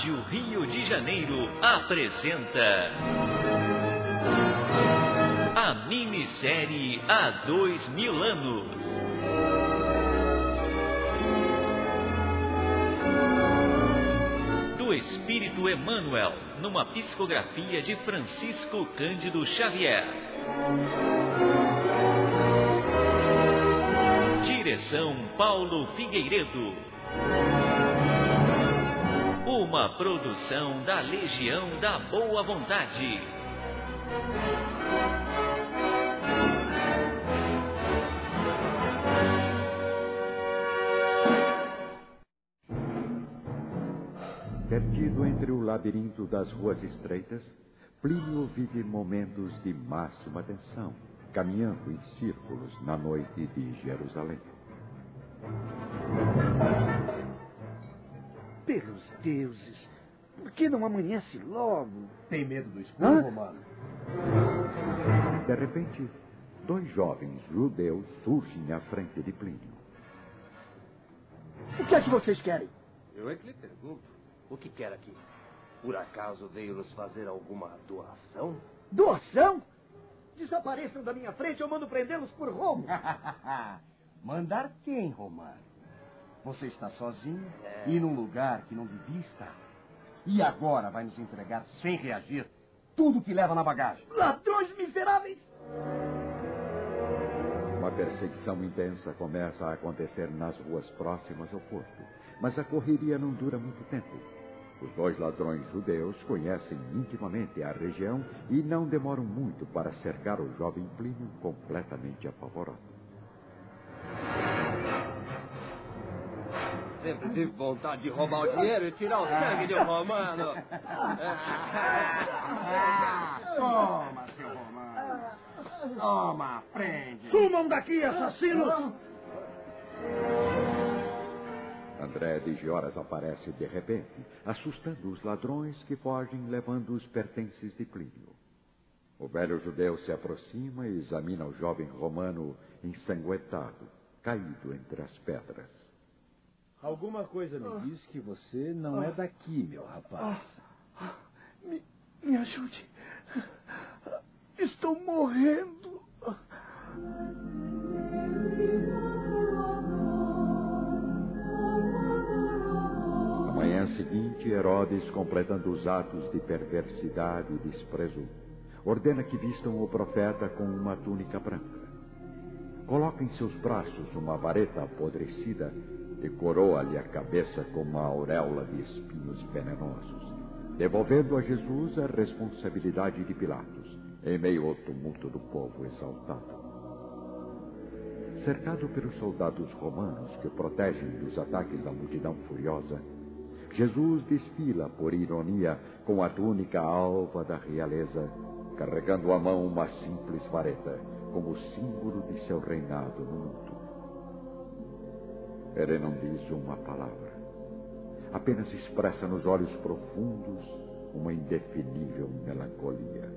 Rádio Rio de Janeiro apresenta a minissérie Há 2000 anos. Do Espírito Emmanuel, numa psicografia de Francisco Cândido Xavier. Direção Paulo Figueiredo. Uma produção da Legião da Boa Vontade. Perdido entre o labirinto das ruas estreitas, Plínio vive momentos de máxima tensão, caminhando em círculos na noite de Jerusalém. Pelos deuses, por que não amanhece logo? Tem medo do escuro, Romano? De repente, dois jovens judeus surgem à frente de Plínio. O que é que vocês querem? Eu é que lhe pergunto. O que quer aqui? Por acaso veio nos fazer alguma doação? Doação? Desapareçam da minha frente, eu mando prendê-los por roubo. Mandar quem, Romano? Você está sozinho e num lugar que não devia estar. E agora vai nos entregar sem reagir tudo que leva na bagagem. Ladrões miseráveis! Uma perseguição intensa começa a acontecer nas ruas próximas ao porto. Mas a correria não dura muito tempo. Os dois ladrões judeus conhecem intimamente a região e não demoram muito para cercar o jovem Plínio completamente apavorado. Sempre tive vontade de roubar o dinheiro e tirar o sangue de um romano. Toma, seu Romano. Toma, prende. Sumam daqui, assassinos! André de Gioras aparece de repente, assustando os ladrões que fogem levando os pertences de Plínio. O velho judeu se aproxima e examina o jovem romano ensanguentado, caído entre as pedras. Alguma coisa me diz que você não é daqui, meu rapaz. Me ajude. Estou morrendo. Na manhã seguinte, Herodes, completando os atos de perversidade e desprezo, ordena que vistam o profeta com uma túnica branca. Coloca em seus braços uma vareta apodrecida e coroa-lhe a cabeça com uma auréola de espinhos venenosos, devolvendo a Jesus a responsabilidade de Pilatos, em meio ao tumulto do povo exaltado. Cercado pelos soldados romanos que o protegem dos ataques da multidão furiosa, Jesus desfila, por ironia, com a túnica alva da realeza, carregando à mão uma simples vareta, como símbolo de seu reinado no mundo. Ele não diz uma palavra. Apenas expressa nos olhos profundos uma indefinível melancolia.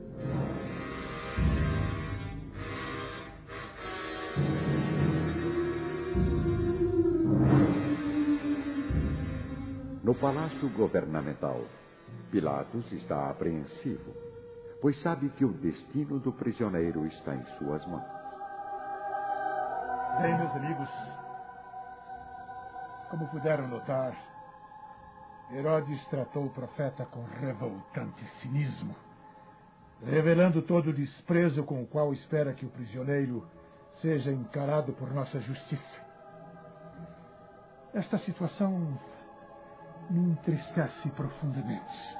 No palácio governamental, Pilatos está apreensivo, pois sabe que o destino do prisioneiro está em suas mãos. Bem, meus amigos, como puderam notar, Herodes tratou o profeta com revoltante cinismo, revelando todo o desprezo com o qual espera que o prisioneiro seja encarado por nossa justiça. Esta situação me entristece profundamente,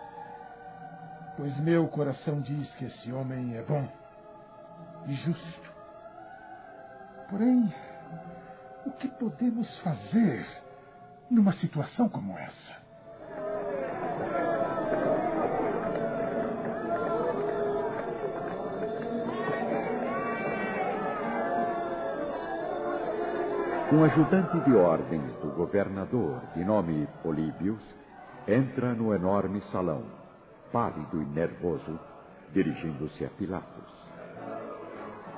pois meu coração diz que esse homem é bom e justo. Porém, o que podemos fazer numa situação como essa? Um ajudante de ordens do governador, de nome Políbios, entra no enorme salão, pálido e nervoso, dirigindo-se a Pilatos.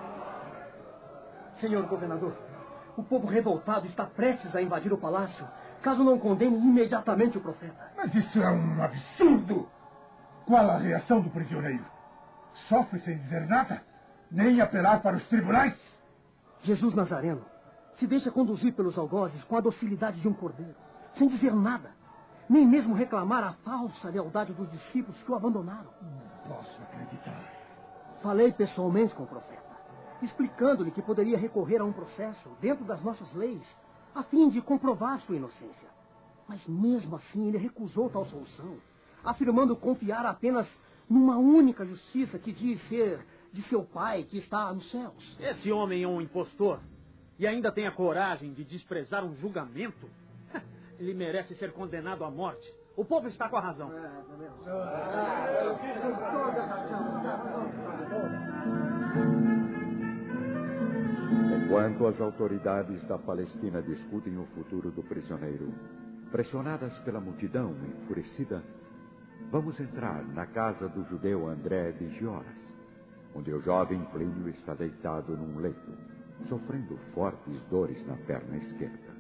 Senhor governador, o povo revoltado está prestes a invadir o palácio caso não condene imediatamente o profeta. Mas isso é um absurdo! Qual a reação do prisioneiro? Sofre sem dizer nada? Nem apelar para os tribunais? Jesus Nazareno se deixa conduzir pelos algozes com a docilidade de um cordeiro, sem dizer nada, nem mesmo reclamar a falsa lealdade dos discípulos que o abandonaram. Não posso acreditar. Falei pessoalmente com o profeta, explicando-lhe que poderia recorrer a um processo dentro das nossas leis, a fim de comprovar sua inocência. Mas mesmo assim ele recusou tal solução, afirmando confiar apenas numa única justiça que diz ser de seu pai que está nos céus. Esse homem é um impostor e ainda tem a coragem de desprezar um julgamento. Ele merece ser condenado à morte. O povo está com a razão. Enquanto as autoridades da Palestina discutem o futuro do prisioneiro, pressionadas pela multidão enfurecida, vamos entrar na casa do judeu André de Gioras, onde o jovem Plínio está deitado num leito, sofrendo fortes dores na perna esquerda.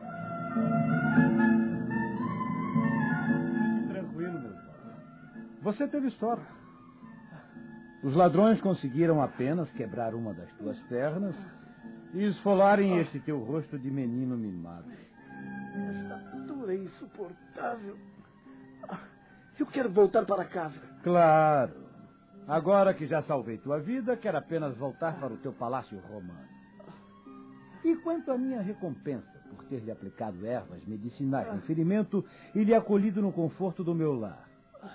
Tranquilo, meu jovem. Você teve sorte. Os ladrões conseguiram apenas quebrar uma das tuas pernas e esfolarem este teu rosto de menino mimado. Esta dor é insuportável. Eu quero voltar para casa. Claro. Agora que já salvei tua vida, quero apenas voltar para o teu palácio romano. E quanto à minha recompensa por ter lhe aplicado ervas medicinais no ferimento e lhe acolhido no conforto do meu lar?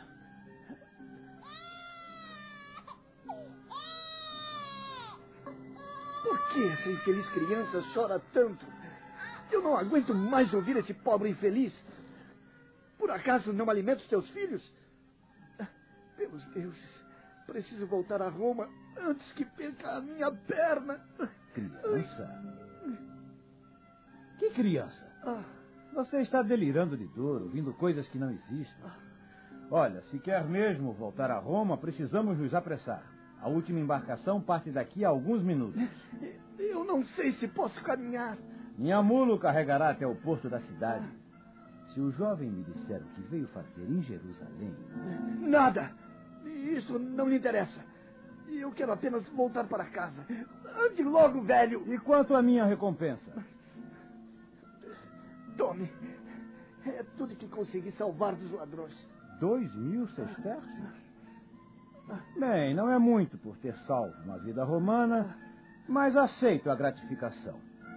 Por que essa infeliz criança chora tanto? Eu não aguento mais ouvir esse pobre infeliz. Por acaso não alimenta os teus filhos? Pelos deuses, preciso voltar a Roma antes que perca a minha perna. Criança? Que criança? Você está delirando de dor, ouvindo coisas que não existem. Olha, se quer mesmo voltar a Roma, precisamos nos apressar. A última embarcação parte daqui a alguns minutos. Eu não sei se posso caminhar. Minha mula o carregará até o porto da cidade. Se o jovem me disser o que veio fazer em Jerusalém... Nada! Isso não lhe interessa. Eu quero apenas voltar para casa. Ande logo, velho! E quanto à minha recompensa? Tome. É tudo que consegui salvar dos ladrões. 2.000 sestércios? Bem, não é muito por ter salvo uma vida romana, mas aceito a gratificação.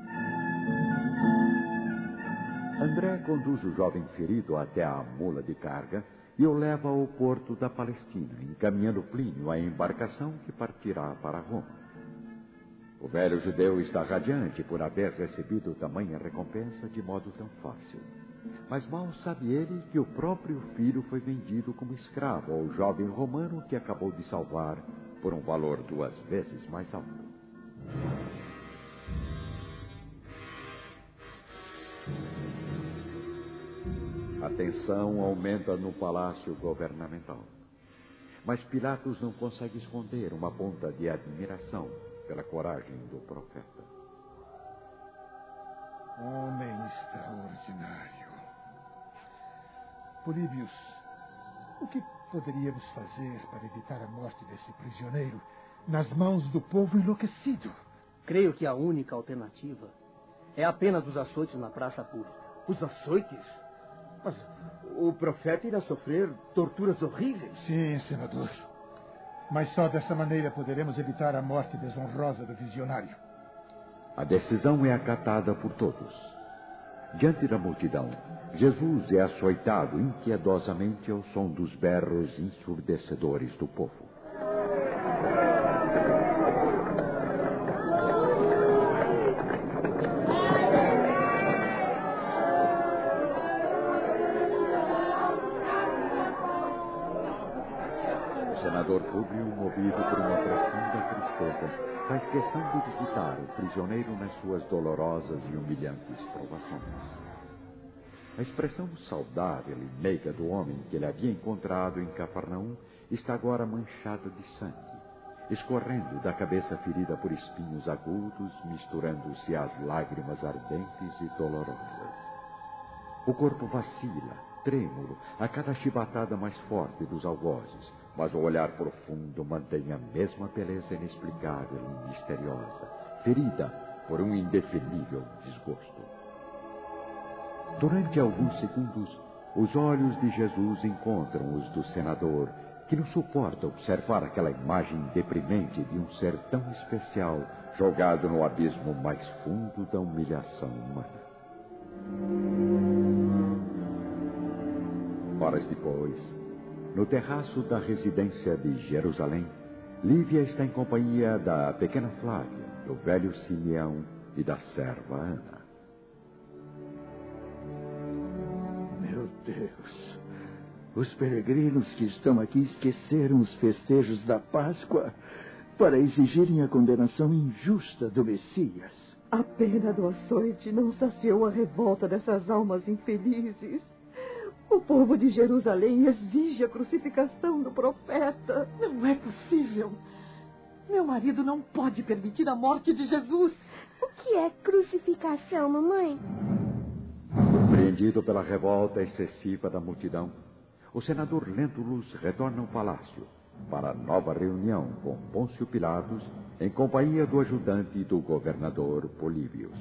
André conduz o jovem ferido até a mula de carga e o leva ao porto da Palestina, encaminhando Plínio à embarcação que partirá para Roma. O velho judeu está radiante por haver recebido tamanha recompensa de modo tão fácil. Mas mal sabe ele que o próprio filho foi vendido como escravo ao jovem romano que acabou de salvar por um valor 2 vezes mais alto. A tensão aumenta no palácio governamental. Mas Pilatos não consegue esconder uma ponta de admiração pela coragem do profeta. Homem extraordinário. Políbios, o que poderíamos fazer para evitar a morte desse prisioneiro nas mãos do povo enlouquecido? Creio que a única alternativa é a pena dos açoites na praça pública. Os açoites? Mas o profeta irá sofrer torturas horríveis. Sim, senador. Mas só dessa maneira poderemos evitar a morte desonrosa do visionário. A decisão é acatada por todos. Diante da multidão, Jesus é açoitado impiedosamente ao som dos berros ensurdecedores do povo. O senador Públio, movido por uma profunda tristeza, faz questão de visitar o prisioneiro nas suas dolorosas e humilhantes provações. A expressão saudável e meiga do homem que ele havia encontrado em Cafarnaum está agora manchada de sangue, escorrendo da cabeça ferida por espinhos agudos, misturando-se às lágrimas ardentes e dolorosas. O corpo vacila, trêmulo, a cada chibatada mais forte dos algozes, mas o olhar profundo mantém a mesma beleza inexplicável e misteriosa, ferida por um indefinível desgosto. Durante alguns segundos, os olhos de Jesus encontram os do senador, que não suporta observar aquela imagem deprimente de um ser tão especial jogado no abismo mais fundo da humilhação humana. Horas depois, no terraço da residência de Jerusalém, Lívia está em companhia da pequena Flávia, do velho Simeão e da serva Ana. Meu Deus, os peregrinos que estão aqui esqueceram os festejos da Páscoa para exigirem a condenação injusta do Messias. A pena do açoite não saciou a revolta dessas almas infelizes. O povo de Jerusalém exige a crucificação do profeta. Não é possível. Meu marido não pode permitir a morte de Jesus. O que é crucificação, mamãe? Surpreendido pela revolta excessiva da multidão, o senador Lentulus retorna ao palácio para nova reunião com Pôncio Pilatos, em companhia do ajudante e do governador Políbios.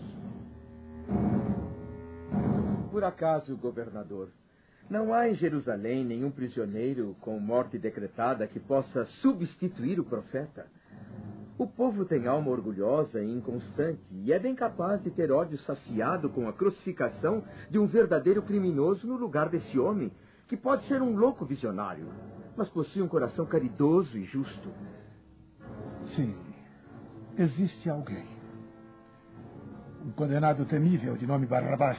Por acaso, governador, não há em Jerusalém nenhum prisioneiro com morte decretada que possa substituir o profeta? O povo tem alma orgulhosa e inconstante e é bem capaz de ter ódio saciado com a crucificação de um verdadeiro criminoso no lugar desse homem, que pode ser um louco visionário, mas possui um coração caridoso e justo. Sim, existe alguém. Um condenado temível de nome Barrabás.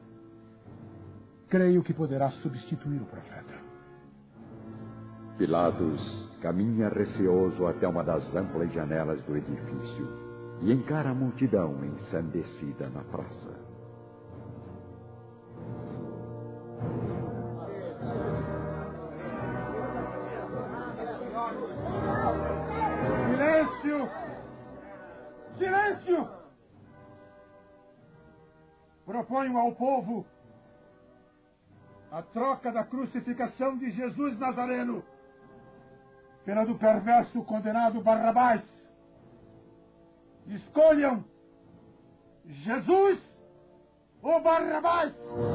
Creio que poderá substituir o profeta. Pilatos caminha receoso até uma das amplas janelas do edifício e encara a multidão ensandecida na praça. Silêncio! Silêncio! Proponho ao povo a troca da crucificação de Jesus Nazareno pela do perverso condenado Barrabás. Escolham Jesus ou Barrabás.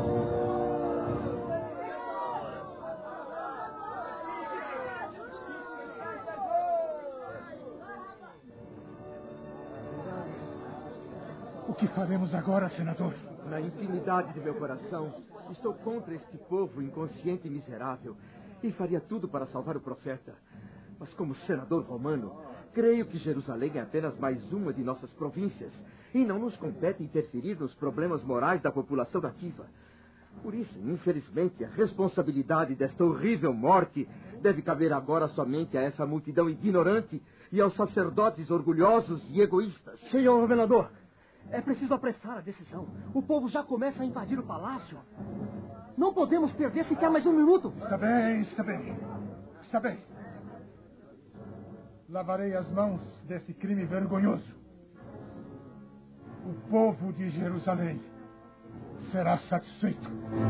O que faremos agora, senador? Na intimidade de meu coração, estou contra este povo inconsciente e miserável e faria tudo para salvar o profeta. Mas como senador romano, creio que Jerusalém é apenas mais uma de nossas províncias e não nos compete interferir nos problemas morais da população nativa. Por isso, infelizmente, a responsabilidade desta horrível morte deve caber agora somente a essa multidão ignorante e aos sacerdotes orgulhosos e egoístas. Senhor governador, é preciso apressar a decisão. O povo já começa a invadir o palácio. Não podemos perder sequer mais um minuto. Está bem, está bem. Está bem. Lavarei as mãos desse crime vergonhoso. O povo de Jerusalém será satisfeito.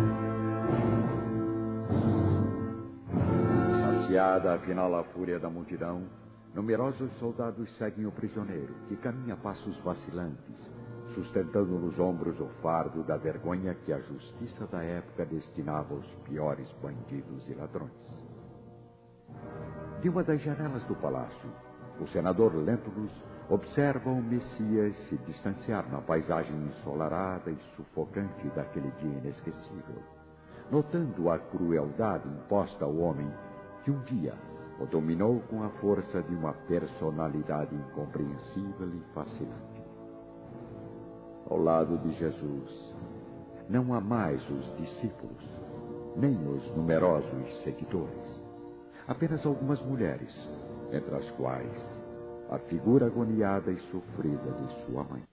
Saciada afinal a fúria da multidão, numerosos soldados seguem o prisioneiro, que caminha a passos vacilantes, sustentando nos ombros o fardo da vergonha que a justiça da época destinava aos piores bandidos e ladrões. De uma das janelas do palácio, o senador Lentulus observa o Messias se distanciar na paisagem ensolarada e sufocante daquele dia inesquecível, notando a crueldade imposta ao homem que um dia o dominou com a força de uma personalidade incompreensível e fascinante. Ao lado de Jesus, não há mais os discípulos, nem os numerosos seguidores. Apenas algumas mulheres, entre as quais a figura agoniada e sofrida de sua mãe.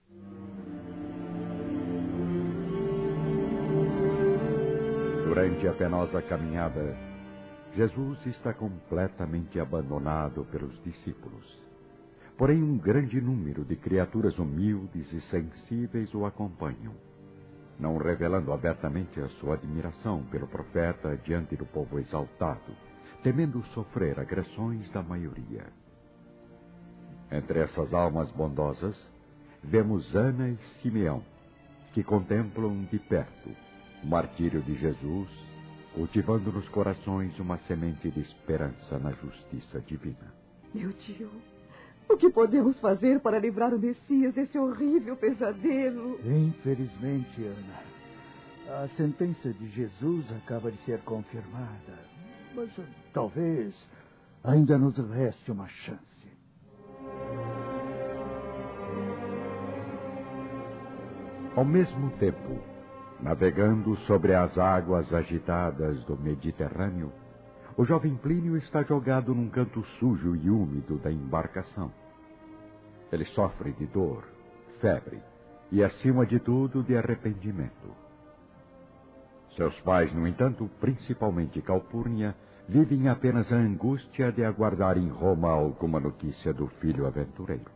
Durante a penosa caminhada, Jesus está completamente abandonado pelos discípulos. Porém, um grande número de criaturas humildes e sensíveis o acompanham. não revelando abertamente a sua admiração pelo profeta diante do povo exaltado, temendo sofrer agressões da maioria. Entre essas almas bondosas, vemos Ana e Simeão, que contemplam de perto o martírio de Jesus, cultivando nos corações uma semente de esperança na justiça divina. Meu tio, o que podemos fazer para livrar o Messias desse horrível pesadelo? Infelizmente, Ana, a sentença de Jesus acaba de ser confirmada. Mas talvez ainda nos reste uma chance. Ao mesmo tempo, navegando sobre as águas agitadas do Mediterrâneo, o jovem Plínio está jogado num canto sujo e úmido da embarcação. Ele sofre de dor, febre e, acima de tudo, de arrependimento. Seus pais, no entanto, principalmente Calpurnia, vivem apenas a angústia de aguardar em Roma alguma notícia do filho aventureiro.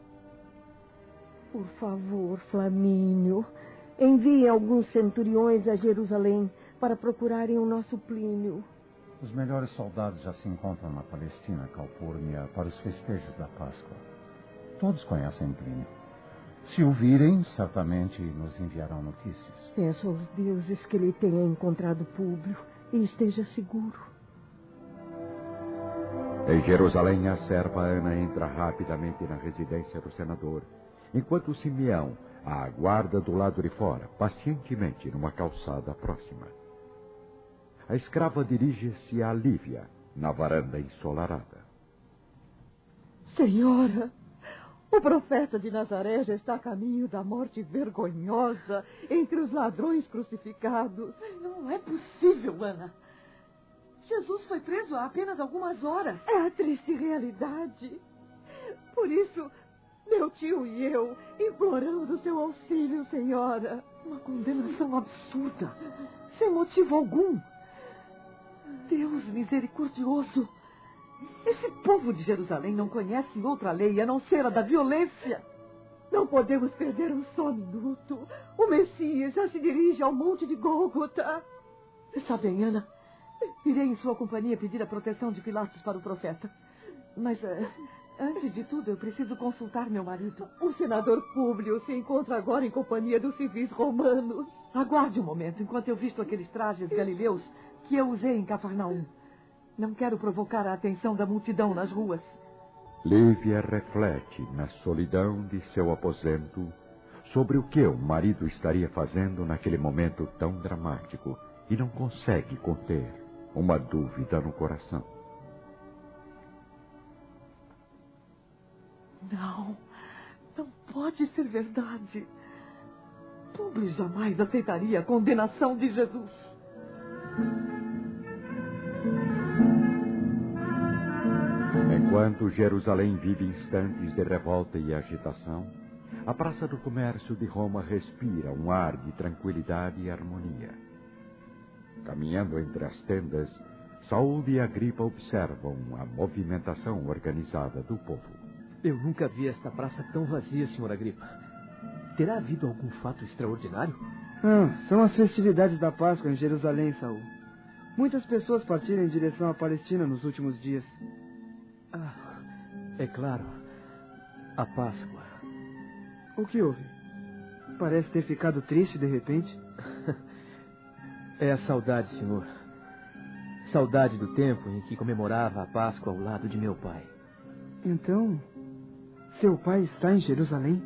Por favor, Flamínio, envie alguns centuriões a Jerusalém para procurarem o nosso Plínio. Os melhores soldados já se encontram na Palestina, Calpurnia, para os festejos da Páscoa. Todos conhecem Plínio. Se o virem, certamente nos enviarão notícias. Peço aos deuses que ele tenha encontrado Públio e esteja seguro. Em Jerusalém, a serva Ana entra rapidamente na residência do senador, enquanto Simeão a aguarda do lado de fora, pacientemente numa calçada próxima. A escrava dirige-se a Lívia, na varanda ensolarada. Senhora, o profeta de Nazaré já está a caminho da morte vergonhosa entre os ladrões crucificados. Não é possível, Ana. Jesus foi preso há apenas algumas horas. É a triste realidade. Por isso, meu tio e eu imploramos o seu auxílio, senhora. Uma condenação absurda, sem motivo algum. Deus misericordioso. Esse povo de Jerusalém não conhece outra lei a não ser a da violência. Não podemos perder um só minuto. O Messias já se dirige ao monte de Gólgota. Está bem, Ana. Irei em sua companhia pedir a proteção de Pilatos para o profeta. Mas, antes de tudo, eu preciso consultar meu marido. O senador Públio se encontra agora em companhia dos civis romanos. Aguarde um momento, enquanto eu visto aqueles trajes galileus que eu usei em Cafarnaum. Não quero provocar a atenção da multidão nas ruas. Lívia reflete, na solidão de seu aposento, sobre o que o marido estaria fazendo naquele momento tão dramático e não consegue conter uma dúvida no coração. Não pode ser verdade. Públio jamais aceitaria a condenação de Jesus. Enquanto Jerusalém vive instantes de revolta e agitação, a Praça do Comércio de Roma respira um ar de tranquilidade e harmonia. Caminhando entre as tendas, Saúl e Agripa observam a movimentação organizada do povo. Eu nunca vi esta praça tão vazia, Sr. Agripa. Terá havido algum fato extraordinário? São as festividades da Páscoa em Jerusalém, Saúl. Muitas pessoas partiram em direção à Palestina nos últimos dias. É claro. A Páscoa. O que houve? Parece ter ficado triste de repente. É a saudade, senhor. Saudade do tempo em que comemorava a Páscoa ao lado de meu pai. Então, seu pai está em Jerusalém?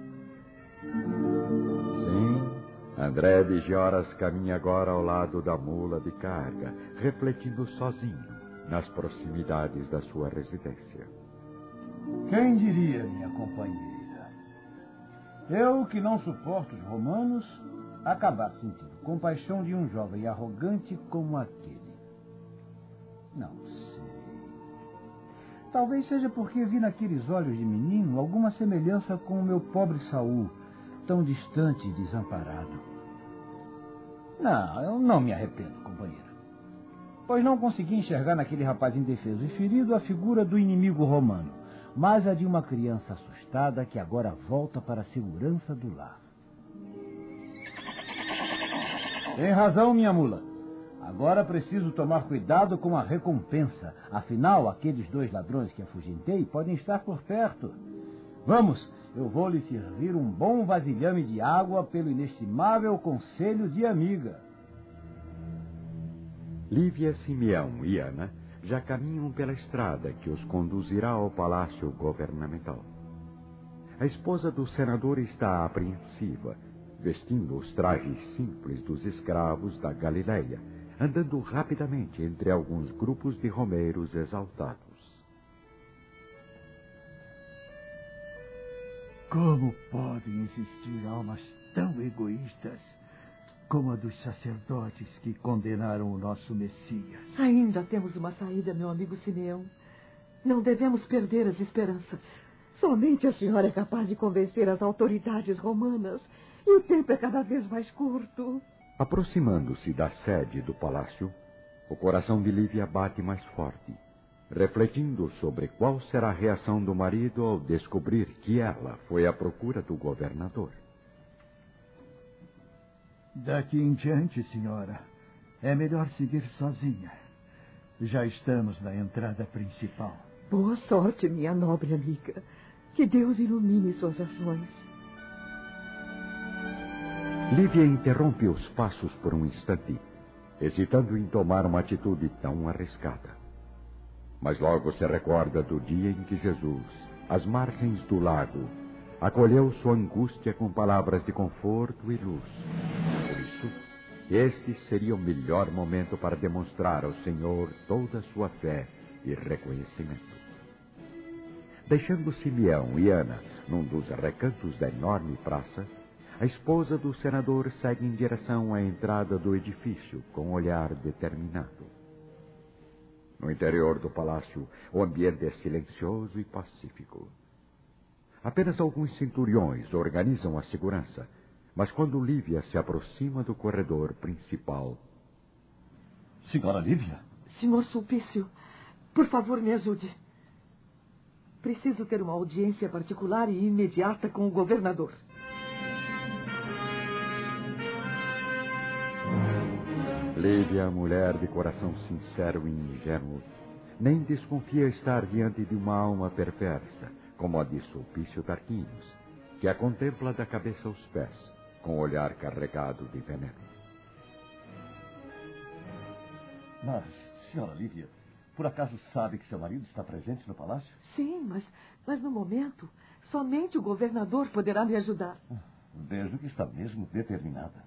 Sim. André de Gioras caminha agora ao lado da mula de carga, refletindo sozinho nas proximidades da sua residência. Quem diria, minha companheira? Eu, que não suporto os romanos, acabar sentindo compaixão de um jovem arrogante como aquele. Não sei. Talvez seja porque vi naqueles olhos de menino alguma semelhança com o meu pobre Saúl, tão distante e desamparado. Não, eu não me arrependo, companheira. Pois não consegui enxergar naquele rapaz indefeso e ferido a figura do inimigo romano, mas a de uma criança assustada que agora volta para a segurança do lar. Tem razão, minha mula. Agora preciso tomar cuidado com a recompensa. Afinal, aqueles 2 ladrões que afugentei podem estar por perto. Vamos, eu vou lhe servir um bom vasilhame de água pelo inestimável conselho de amiga. Lívia, Simeão e Ana já caminham pela estrada que os conduzirá ao palácio governamental. A esposa do senador está apreensiva, vestindo os trajes simples dos escravos da Galileia, andando rapidamente entre alguns grupos de romeiros exaltados. Como podem existir almas tão egoístas como a dos sacerdotes que condenaram o nosso Messias? Ainda temos uma saída, meu amigo Simeão. Não devemos perder as esperanças. Somente a senhora é capaz de convencer as autoridades romanas. E o tempo é cada vez mais curto. Aproximando-se da sede do palácio, o coração de Lívia bate mais forte, refletindo sobre qual será a reação do marido ao descobrir que ela foi à procura do governador. Daqui em diante, senhora, é melhor seguir sozinha. Já estamos na entrada principal. Boa sorte, minha nobre amiga. Que Deus ilumine suas ações. Lívia interrompe os passos por um instante, hesitando em tomar uma atitude tão arriscada. Mas logo se recorda do dia em que Jesus, às margens do lago, acolheu sua angústia com palavras de conforto e luz. Por isso, este seria o melhor momento para demonstrar ao Senhor toda a sua fé e reconhecimento. Deixando Simeão e Ana num dos recantos da enorme praça, a esposa do senador segue em direção à entrada do edifício com um olhar determinado. No interior do palácio, o ambiente é silencioso e pacífico. Apenas alguns centuriões organizam a segurança, mas quando Lívia se aproxima do corredor principal... Senhora Lívia? Senhor Sulpício, por favor, me ajude. Preciso ter uma audiência particular e imediata com o governador. Lívia, mulher de coração sincero e ingênuo, nem desconfia estar diante de uma alma perversa, como a de Sulpício Tarquinius, que a contempla da cabeça aos pés, com o olhar carregado de veneno. Mas, senhora Lívia, por acaso sabe que seu marido está presente no palácio? Sim, mas no momento, somente o governador poderá me ajudar. Vejo que está mesmo determinada.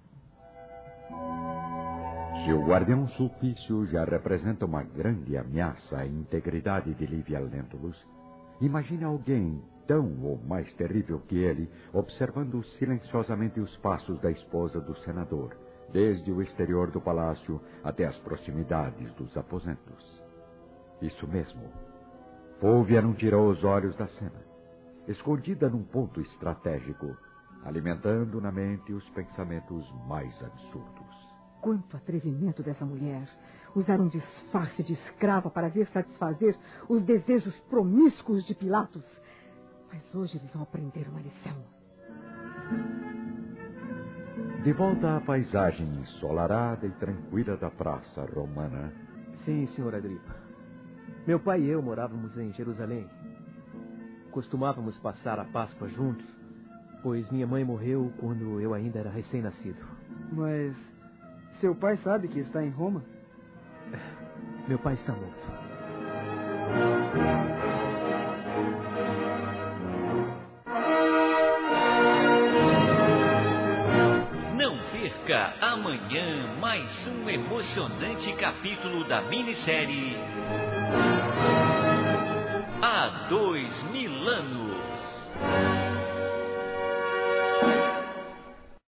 Se o guardião Sulpício já representa uma grande ameaça à integridade de Lívia Lentulus, imagine alguém tão ou mais terrível que ele, observando silenciosamente os passos da esposa do senador, desde o exterior do palácio até as proximidades dos aposentos. Isso mesmo. Fúvia não tirou os olhos da cena, escondida num ponto estratégico, alimentando na mente os pensamentos mais absurdos. Quanto atrevimento dessa mulher! Usar um disfarce de escrava para ver satisfazer os desejos promíscuos de Pilatos. Mas hoje eles vão aprender uma lição. De volta à paisagem ensolarada e tranquila da praça romana. Sim, senhor Agripa. Meu pai e eu morávamos em Jerusalém. Costumávamos passar a Páscoa juntos, pois minha mãe morreu quando eu ainda era recém-nascido. Mas seu pai sabe que está em Roma? Meu pai está morto. Não perca amanhã mais um emocionante capítulo da minissérie